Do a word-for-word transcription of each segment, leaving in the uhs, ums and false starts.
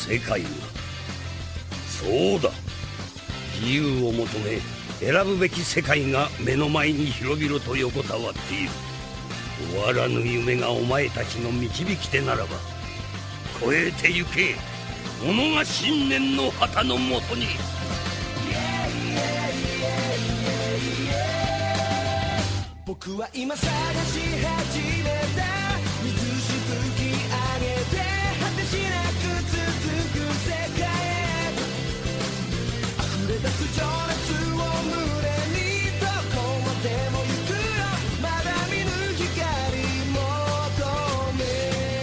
世界が、そうだ、自由を求め選ぶべき世界が目の前に広々と横たわっている。終わらぬ夢がお前たちの導き手ならば、越えてゆけ、己が信念の旗のもとに。 僕は今探し始めた水しぶき上げて果てしなく続く世界へ溢れ出す情熱を胸にどこまでも行くよまだ見ぬ光求め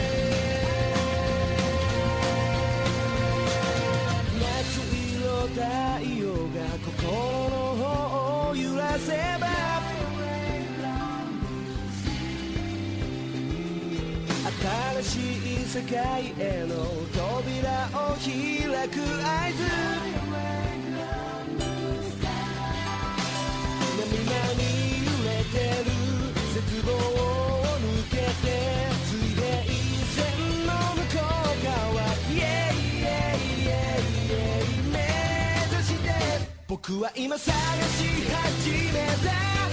夏色太陽が心の方を揺らせば新しい世界への扉を開く合図波に揺れてる絶望を抜けて水平線の向こう側イエイイエイイエイイエイ目指して僕は今探し始めた